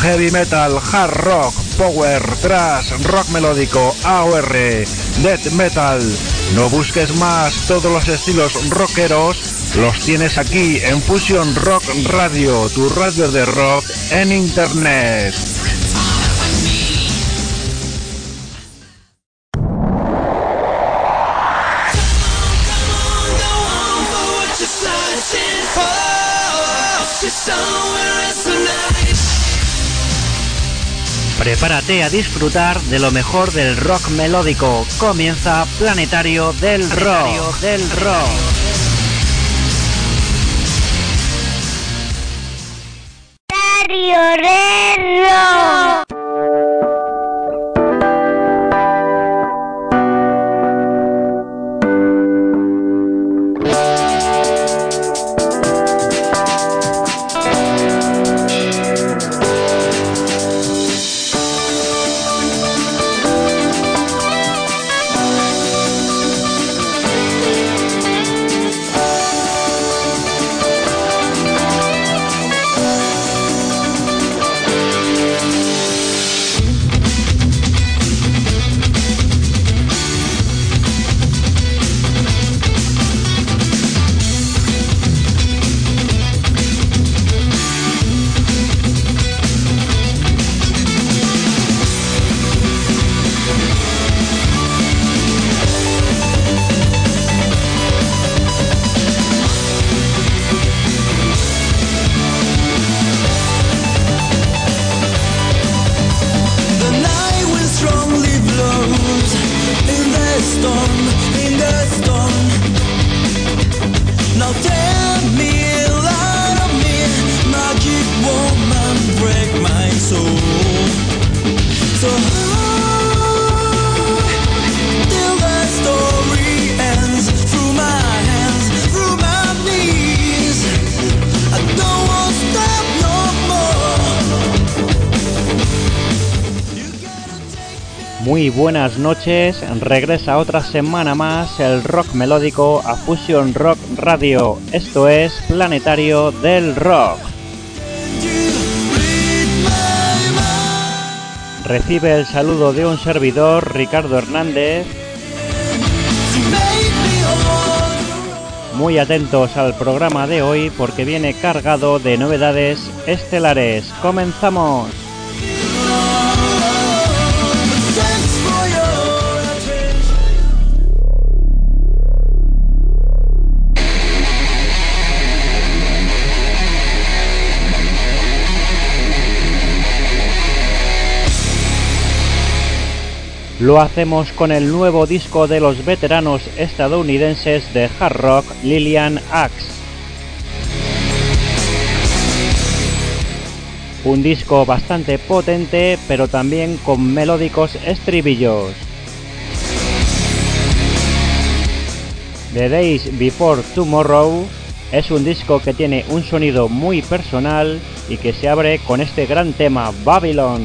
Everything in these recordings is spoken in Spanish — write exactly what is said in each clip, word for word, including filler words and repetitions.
heavy metal, hard rock, power, thrash, rock melódico, A O R, death metal. No busques más, todos los estilos rockeros los tienes aquí en Fusion Rock Radio, tu radio de rock en internet. Prepárate a disfrutar de lo mejor del rock melódico. Comienza Planetario del Planetario Rock. Del rock. Planetario del Rock. Muy buenas noches, regresa otra semana más el rock melódico a Fusion Rock Radio. Esto es Planetario del Rock. Recibe el saludo de un servidor, Ricardo Hernández. Muy atentos al programa de hoy porque viene cargado de novedades estelares. ¡Comenzamos! Lo hacemos con el nuevo disco de los veteranos estadounidenses de hard rock, Lillian Axe. Un disco bastante potente, pero también con melódicos estribillos. The Days Before Tomorrow es un disco que tiene un sonido muy personal y que se abre con este gran tema, Babylon.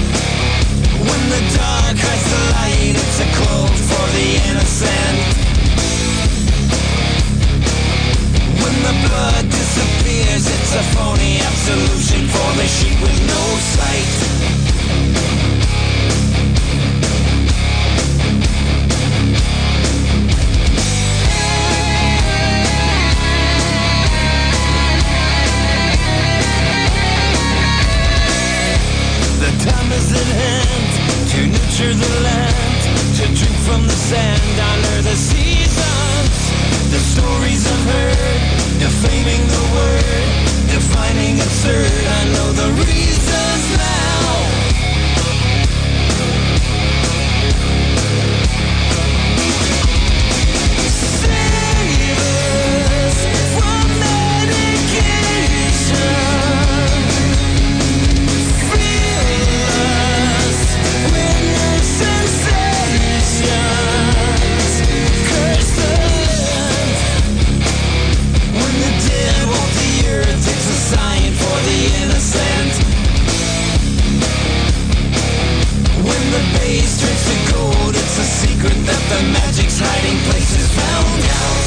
Dark hides the light, it's a code for the innocent. from the sand under the seasons. The stories I've heard, defaming the word, defining absurd. I know the reasons now. Save us from medication. That the magic's hiding places found out.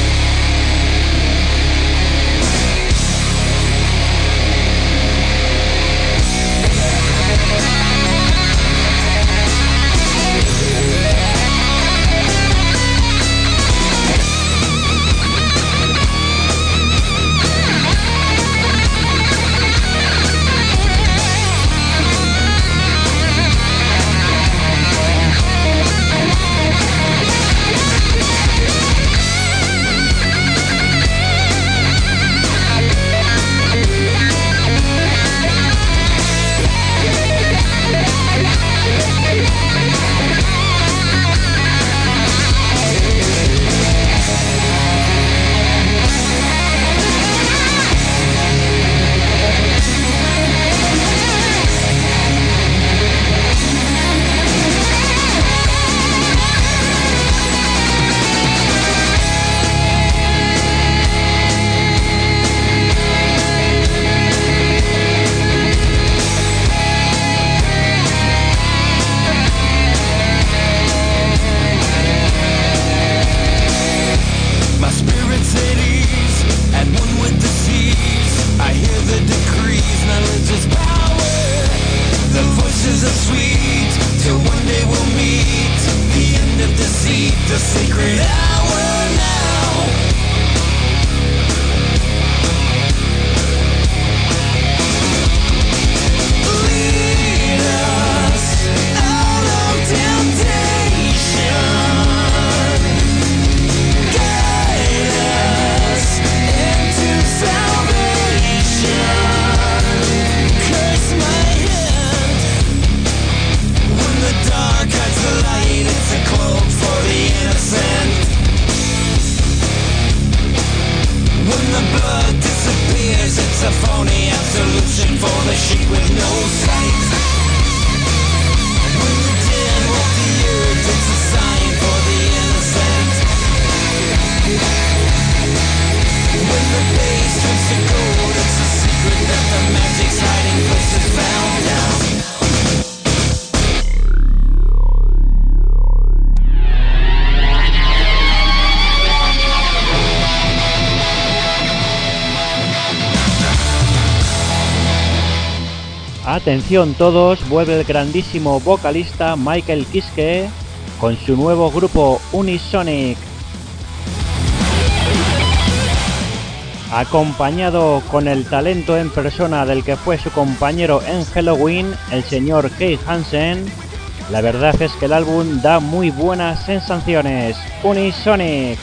Atención todos, vuelve el grandísimo vocalista Michael Kiske con su nuevo grupo Unisonic. Acompañado con el talento en persona del que fue su compañero en Helloween, el señor Keith Hansen, la verdad es que el álbum da muy buenas sensaciones. Unisonic.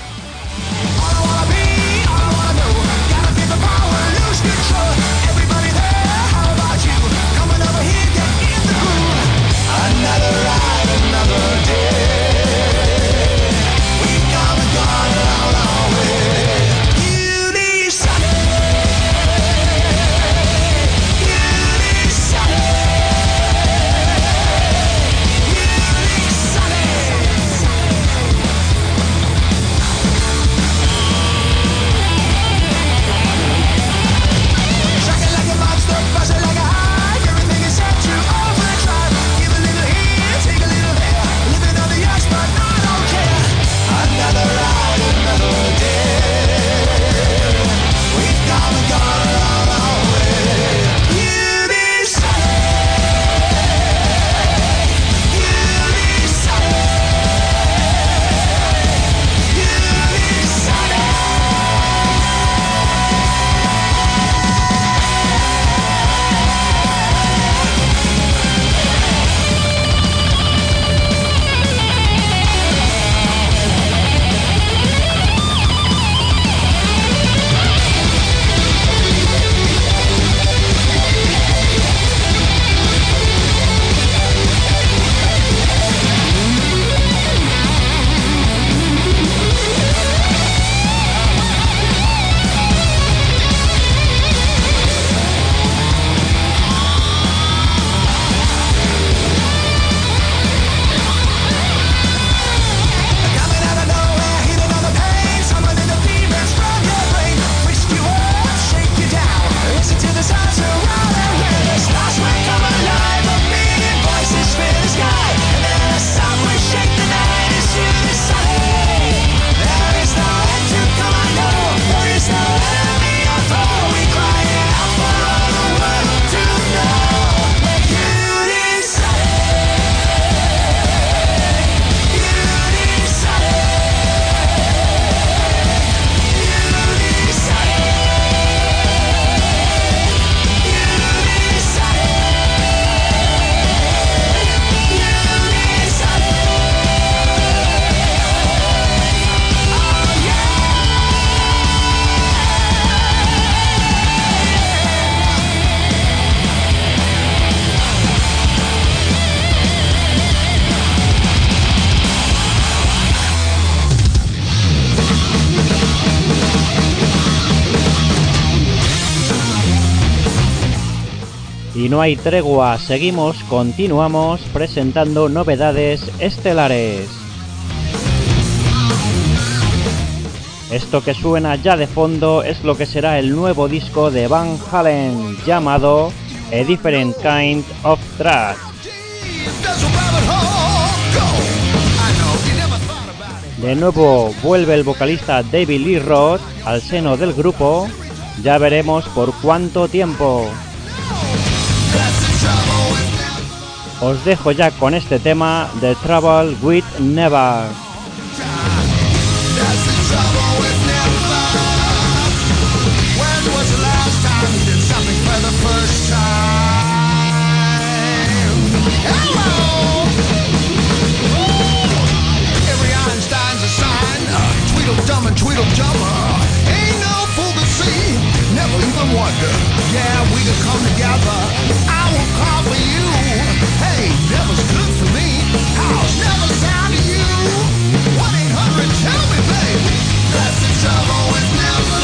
Y no hay tregua, seguimos, continuamos presentando novedades estelares. Esto que suena ya de fondo es lo que será el nuevo disco de Van Halen, llamado A Different Kind of Thrash. De nuevo vuelve el vocalista David Lee Roth al seno del grupo, ya veremos por cuánto tiempo. Os dejo ya con este tema de Trouble with Never. Dumb and Tweedledummer, ain't no fool to see, never even wonder. Yeah, we could come together, I will call for you. Hey, never's good for me, how's never sound to you? one eight hundred, tell me, baby, that's the trouble with never.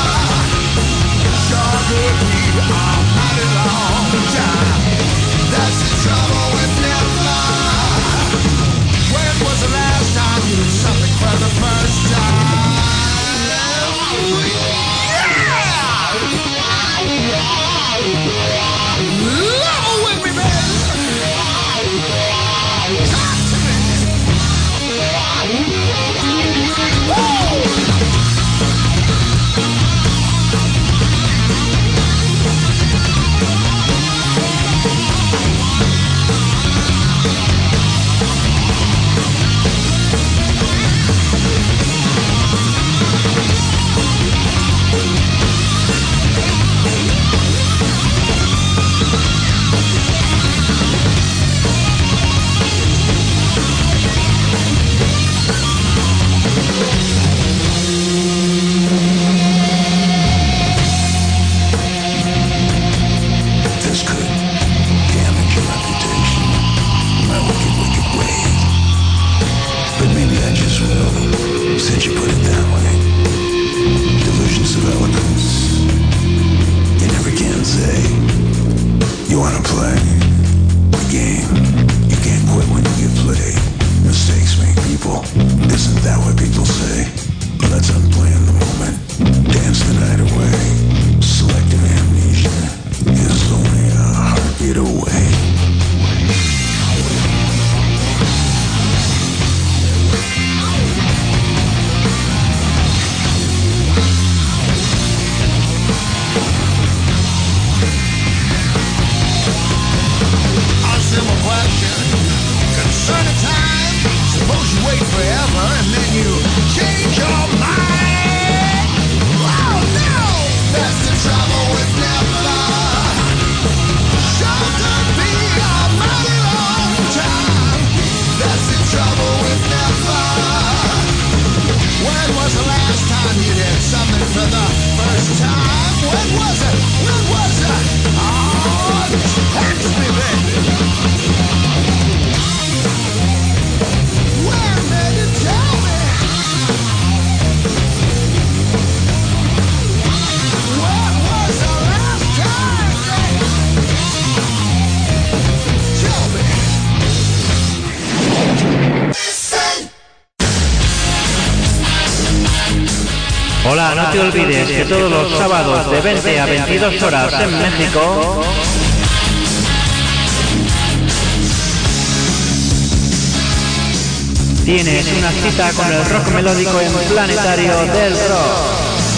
Sure could be a mighty long time. That's the trouble with never. When was the last time you did something for the first time? Hola, no te olvides que todos los sábados de veinte a veintidós horas en México tienes una cita con el rock melódico en Planetario del Rock.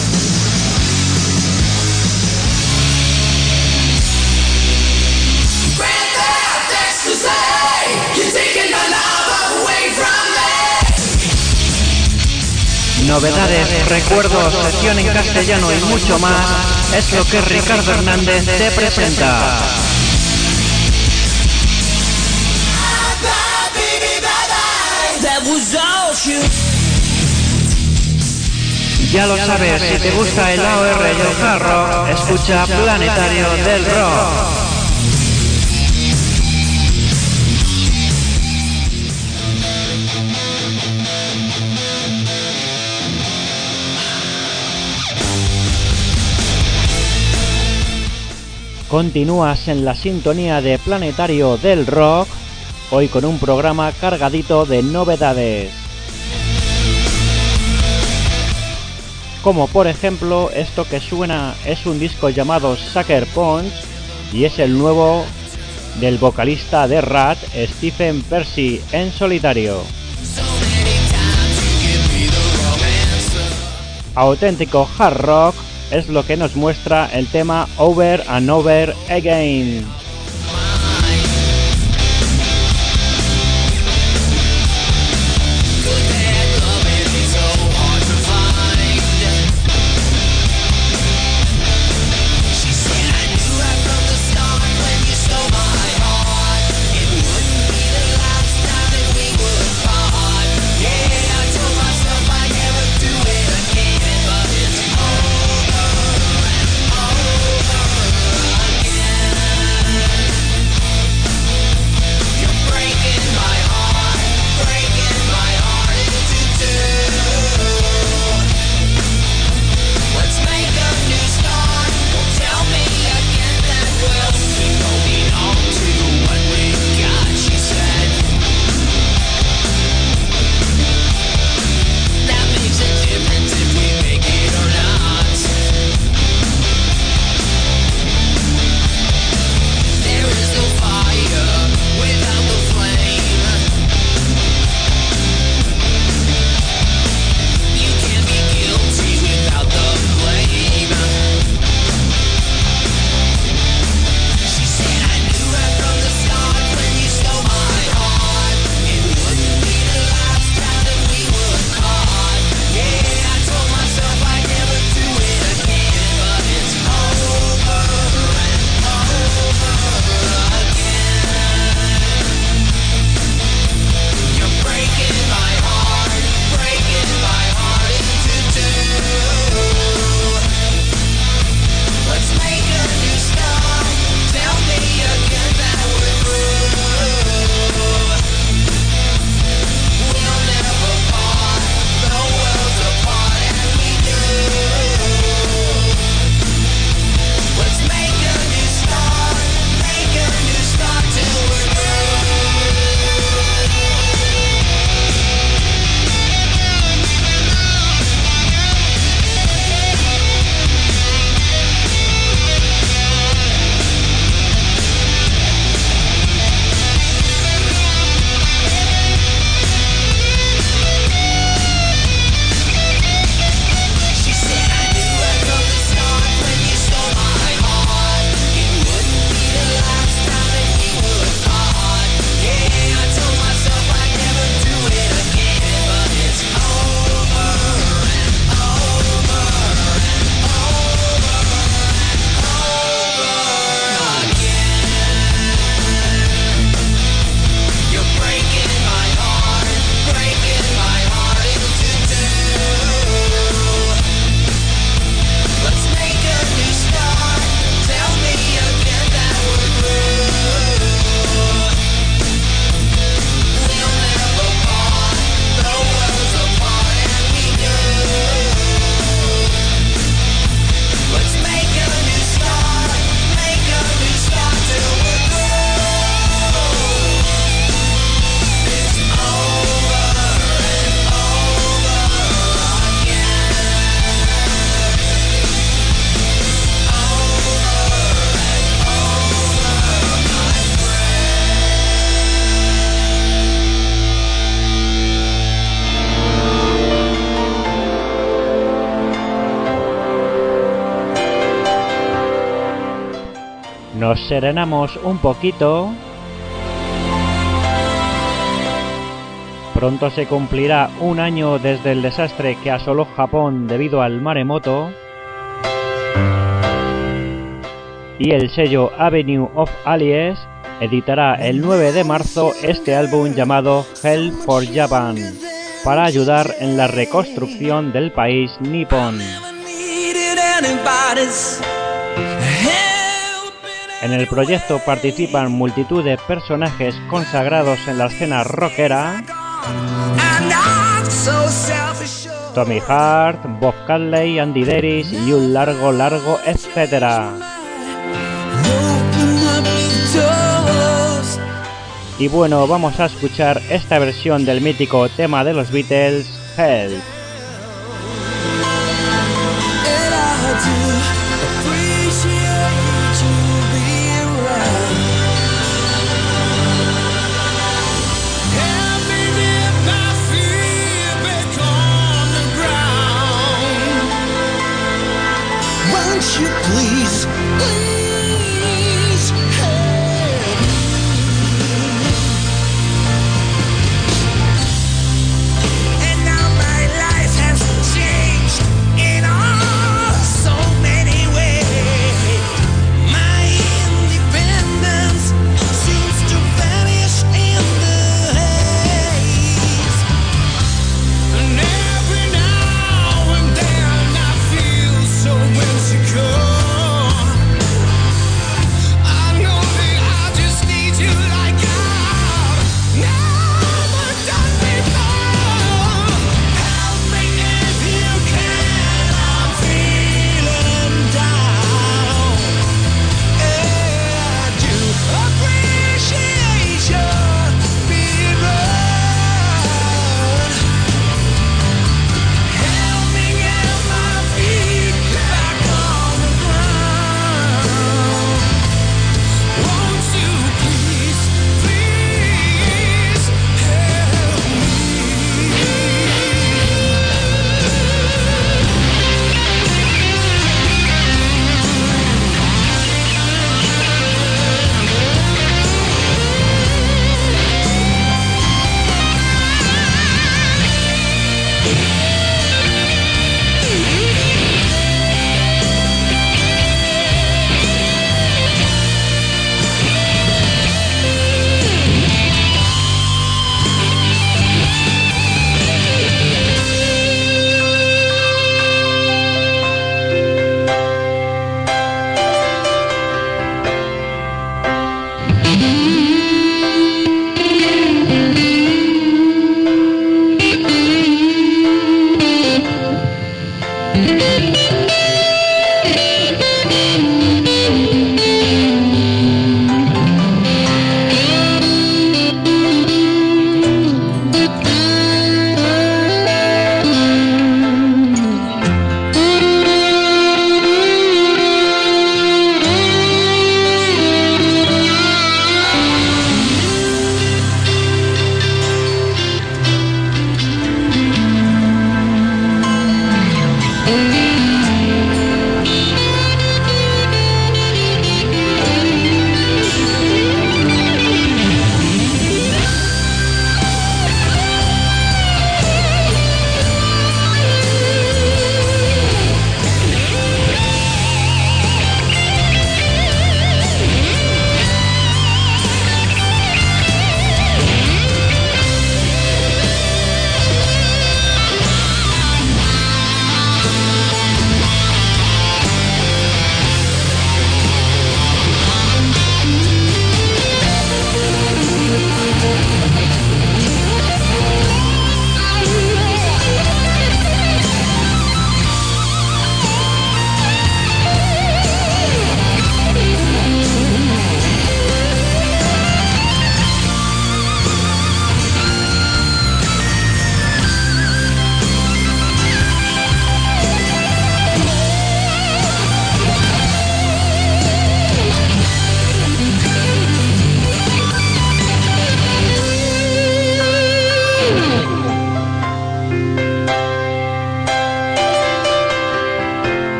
Novedades, recuerdos, sección en castellano y mucho más es lo que Ricardo Hernández te presenta. Ya lo sabes, si te gusta el A O R y el hard rock, escucha Planetario del Rock. Continúas en la sintonía de Planetario del Rock, hoy con un programa cargadito de novedades. Como por ejemplo, esto que suena es un disco llamado Sucker Punch y es el nuevo del vocalista de Ratt, Stephen Pearcy, en solitario. Auténtico hard rock es lo que nos muestra el tema Over and Over Again. Nos serenamos un poquito. Pronto se cumplirá un año desde el desastre que asoló Japón debido al maremoto. Y el sello Avenue of Alice editará el nueve de marzo este álbum llamado Help for Japan, para ayudar en la reconstrucción del país nipón. En el proyecto participan multitud de personajes consagrados en la escena rockera: Tommy Hart, Bob Catley, Andy Daris y un largo, largo etcétera. Y bueno, vamos a escuchar esta versión del mítico tema de los Beatles, Help. Won't you please, please help me? And now my life has changed in oh so many ways. My independence seems to vanish in the haze. And every now and then I feel so insecure. I know that I just need you like I've never done before. Help me if you can, I'm feeling down. I do appreciate your being right. Help me get my feet back on the ground. Won't you please, please help me?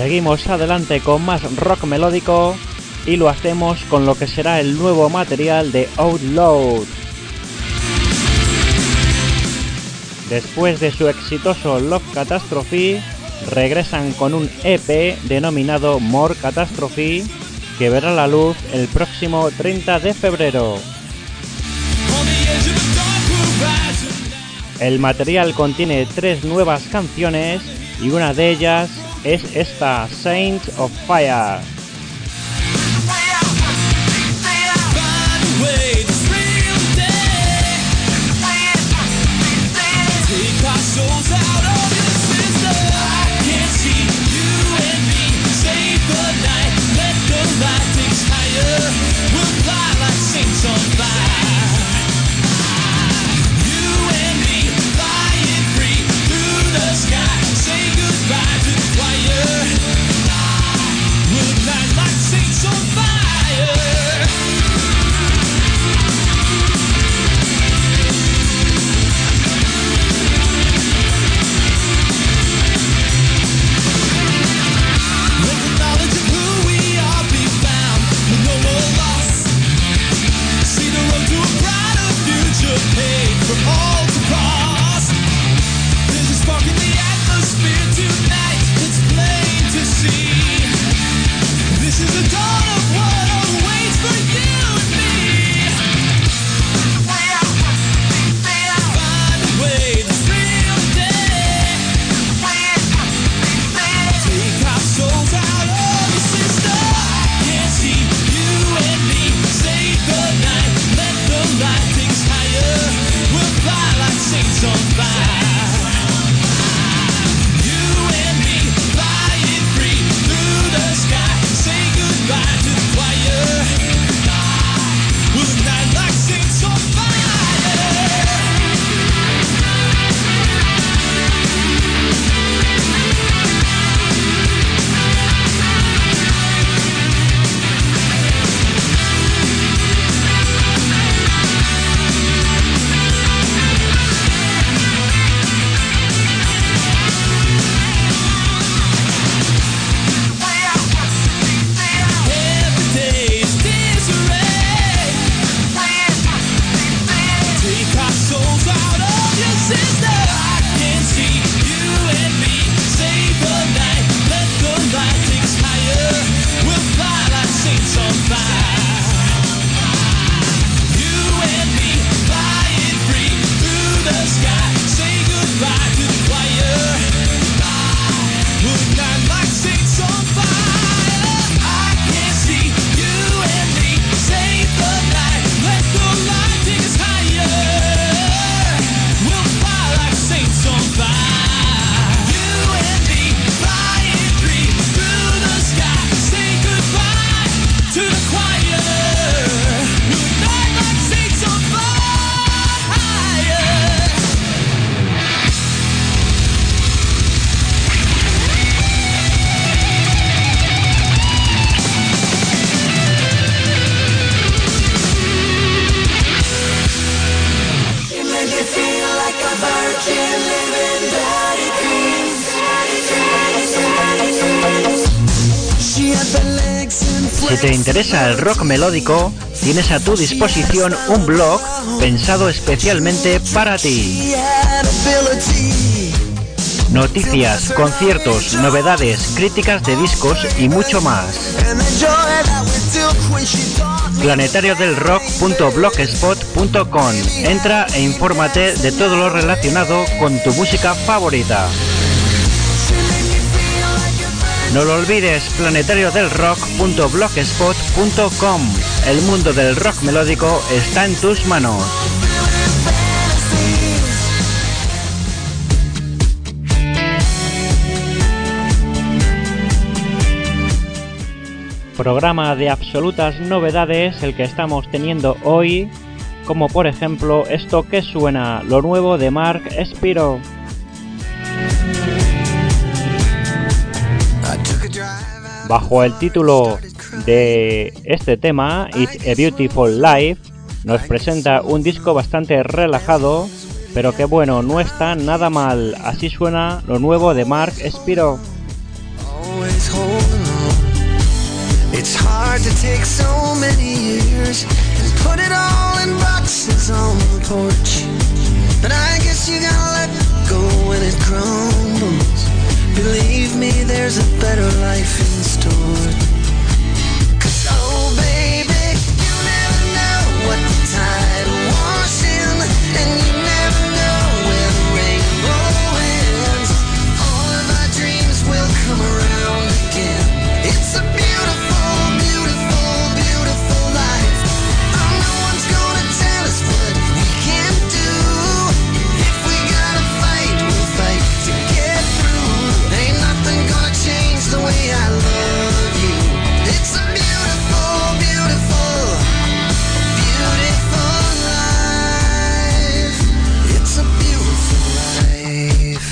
Seguimos adelante con más rock melódico y lo hacemos con lo que será el nuevo material de Outload. Después de su exitoso Love Catastrophe, regresan con un E P denominado More Catastrophe, que verá la luz el próximo treinta de febrero. El material contiene tres nuevas canciones y una de ellas es esta, Saints of Fire. Si te interesa el rock melódico, tienes a tu disposición un blog pensado especialmente para ti. Noticias, conciertos, novedades, críticas de discos y mucho más. planetario del rock punto blogspot punto com. Entra e infórmate de todo lo relacionado con tu música favorita. No lo olvides, planetario del rock punto blogspot punto com. El mundo del rock melódico está en tus manos. Programa de absolutas novedades el que estamos teniendo hoy, como por ejemplo esto que suena, lo nuevo de Mark Spiro. Bajo el título de este tema, It's a Beautiful Life, nos presenta un disco bastante relajado, pero que bueno, no está nada mal. Así suena lo nuevo de Mark Spiro. always holding on. It's hard to take so many years and put it all in boxes on the porch. But I guess you gotta let go when it crumbles. Believe me, there's a better life in store. Cause oh baby, you never know what the tide will wash in, and you never know where the rainbow ends. All of our dreams will come around again. It's a beautiful, beautiful, beautiful life. Oh, no one's gonna tell us what we can't do. If we gotta fight, we'll fight to get through. Ain't nothing gonna change the way I love you. It's a beautiful, beautiful, beautiful life. It's a beautiful life.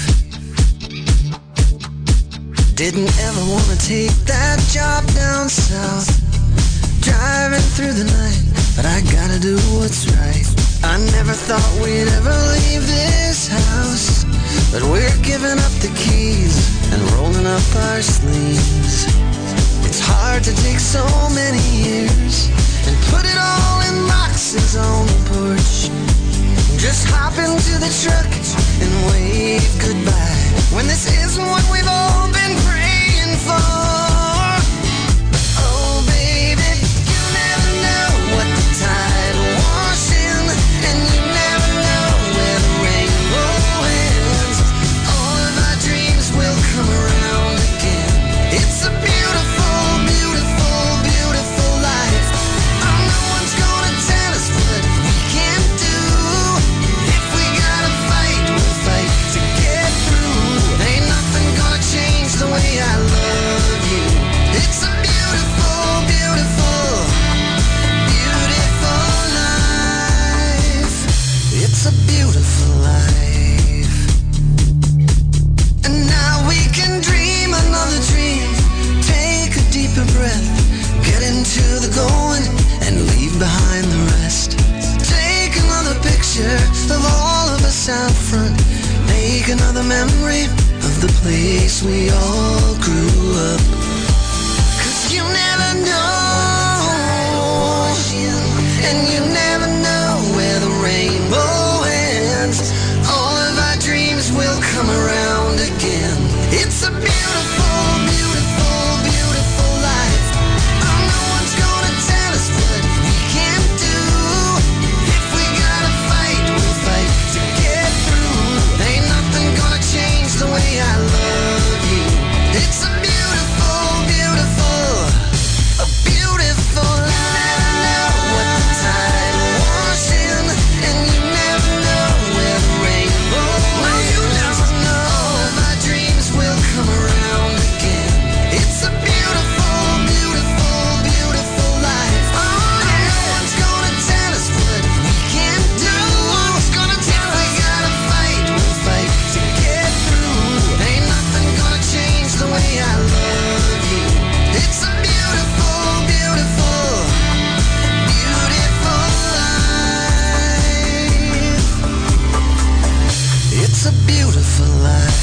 Didn't ever wanna take that job down south, driving through the night, but I gotta do what's right. I never thought we'd ever leave this house, but we're giving up the keys and rolling up our sleeves. It's hard to take so many years and put it all in boxes on the porch. Just hop into the truck and wave goodbye when this isn't what we've all been praying for. Oh baby, you never know what the tide will wash in, and you never know where the rainbow ends. All of our dreams will come around again. It's a beautiful, beautiful, beautiful life. Oh, no one's gonna tell us what we can't do. If we gotta fight, we'll fight to get through. Ain't nothing gonna change the way I love you. It's a beautiful, beautiful, beautiful life. It's a beautiful life. And now we can dream another dream. Take a deeper breath, get into the going, and leave behind the rest. Take another picture of all of us out front. Make another memory of the place we all grew up. Cause you never know, and you never know where the rainbow ends. All of our dreams will come around again. It's a beautiful, beautiful, beautiful life. Oh, no one's gonna tell us what we can't do. If we gotta fight, we'll fight to get through. Ain't nothing gonna change the way I love you. It's a beautiful, beautiful, a beautiful life. You never know what the tide will wash in, and you never know where the rainbow ends. You never know. All of our dreams will come around again. It's a beautiful, beautiful, beautiful life. Oh, yeah. No one's gonna tell us what we can't do. No one's gonna tell us. If we gotta fight, we'll fight to get through. Ain't nothing gonna change the way I love you. It's a beautiful, beautiful, beautiful life. It's a beautiful life.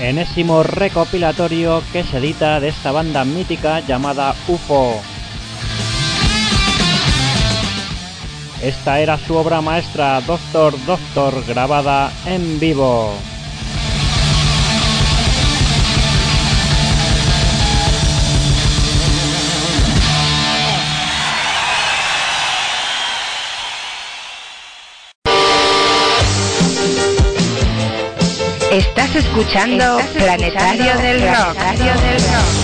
enésimo recopilatorio que se edita de esta banda mítica llamada U F O. Esta era su obra maestra, Doctor Doctor, grabada en vivo. Estás escuchando, ¿Estás Planetario, escuchando del Rock. Planetario del Rock.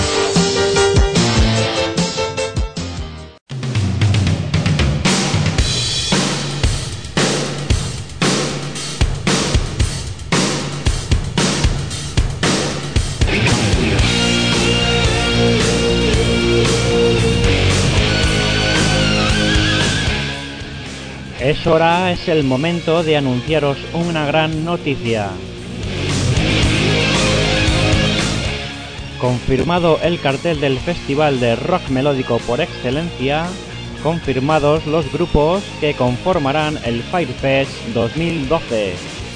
Es hora, es el momento de anunciaros una gran noticia. Confirmado el cartel del festival de rock melódico por excelencia, confirmados los grupos que conformarán el Firefest dos mil doce.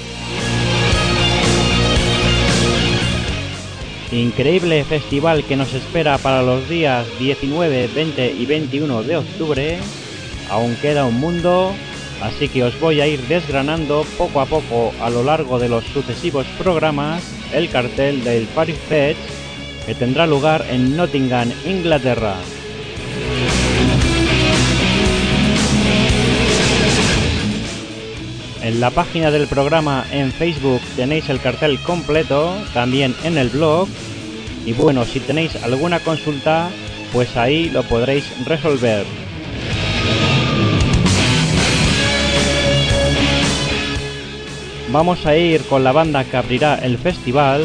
Increíble festival que nos espera para los días diecinueve, veinte y veintiuno de octubre. Aún queda un mundo, así que os voy a ir desgranando poco a poco a lo largo de los sucesivos programas el cartel del Firefest, que tendrá lugar en Nottingham, Inglaterra. En la página del programa en Facebook tenéis el cartel completo, también en el blog, y bueno, si tenéis alguna consulta, pues ahí lo podréis resolver. Vamos a ir con la banda que abrirá el festival.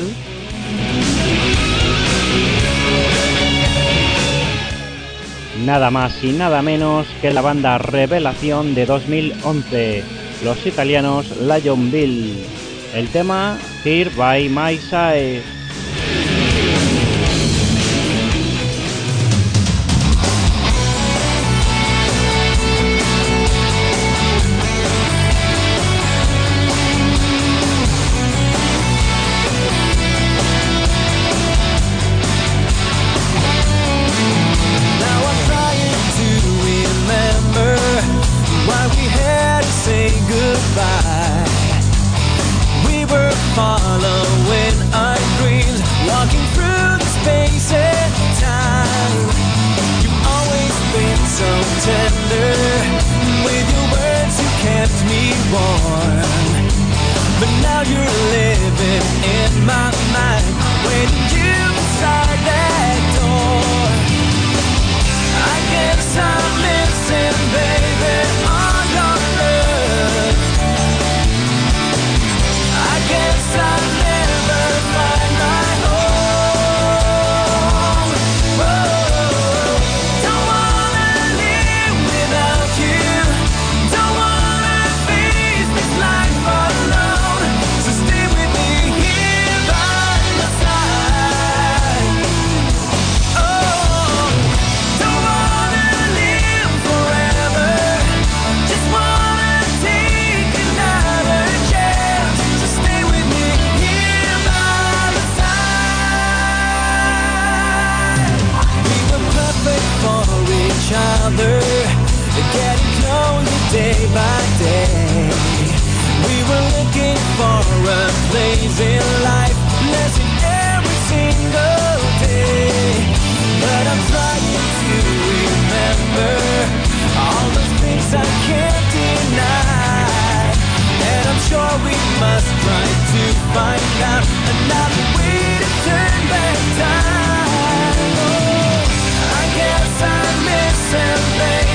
Nada más y nada menos que la banda Revelación de dos mil once, los italianos Lionville. El tema Here by My Side. Following our dreams, walking through the space and time. You've always been so tender, with your words you kept me warm. But now you're living in my mind, waiting you inside that door. I guess I'm missing, baby, all your love. I guess I'll never find my home. Whoa. Don't wanna live without you. Don't wanna face this life alone. So stay with me here by my side. Oh, don't wanna live forever. Just wanna take another chance. So stay with me. For each other, getting closer day by day. We were looking for a place in life, blessing every single day. But I'm trying to remember all those things I can't deny. And I'm sure we must try to find out another way to turn back time. Oh, I guess I'm missing, baby.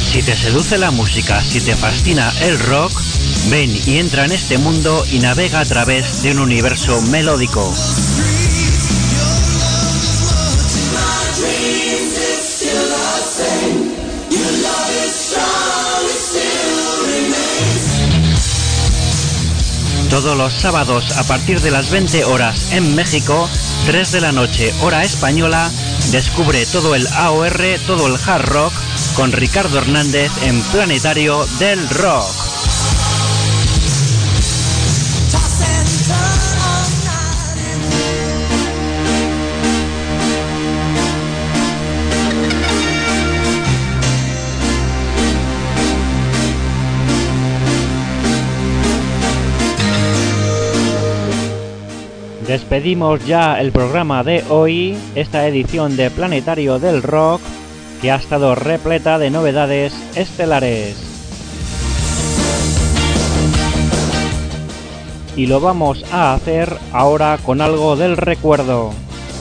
Si te seduce la música, si te fascina el rock, ven y entra en este mundo y navega a través de un universo melódico. Todos los sábados a partir de las veinte horas en México, tres de la noche hora española, descubre todo el A O R, todo el hard rock con Ricardo Hernández en Planetario del Rock. Despedimos ya el programa de hoy, esta edición de Planetario del Rock, que ha estado repleta de novedades estelares. Y lo vamos a hacer ahora con algo del recuerdo.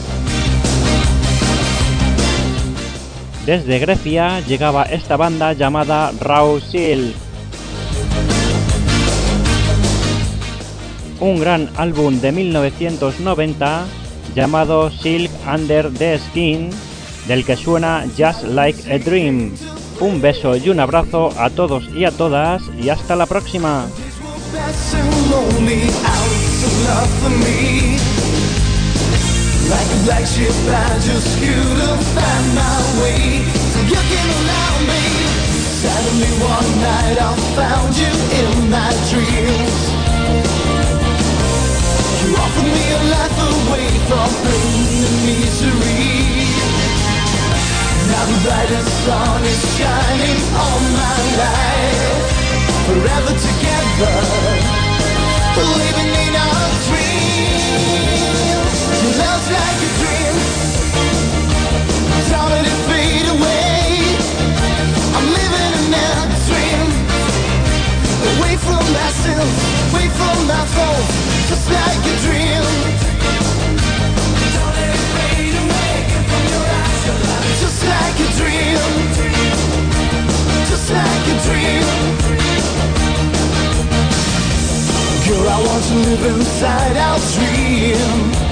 Desde Grecia llegaba esta banda llamada Raw Silk. Un gran álbum de mil novecientos noventa llamado Silk Under the Skin, del que suena Just Like a Dream. Un beso y un abrazo a todos y a todas y hasta la próxima. You offered me a life away from pain and misery. Now the brightest sun is shining on my life. Forever together, living in our dreams. Your love's like a dream, don't let it fade away. I'm living in that dream, away from myself, away from my faults. Just like a dream. Don't let it fade away from your eyes, your life. Just like a dream. Just like a dream. Girl, I want to live inside our dream.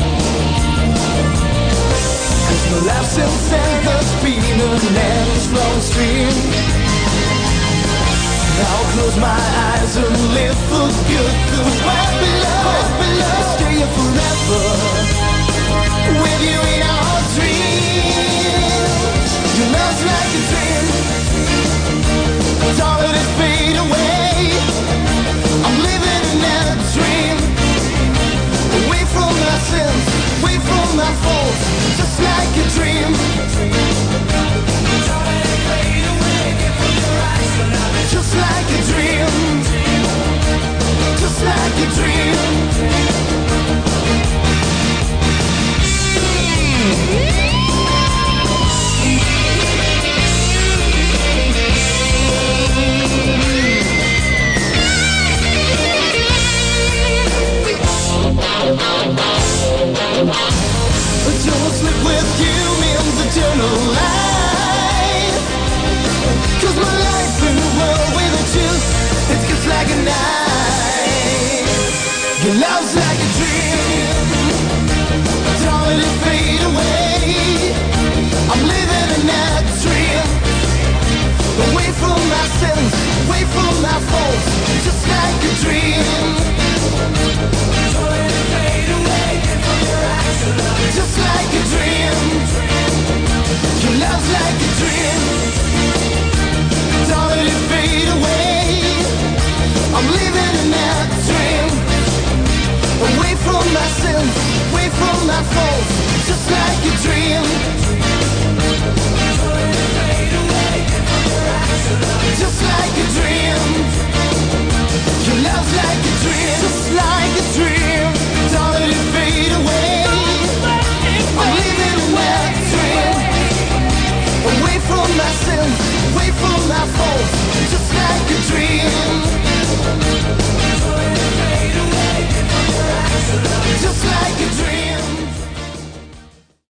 Cause my life since then has been an endless flowing stream. Now I'll close my eyes and live for good. Cause we're beloved, we're beloved. Stay here forever with you.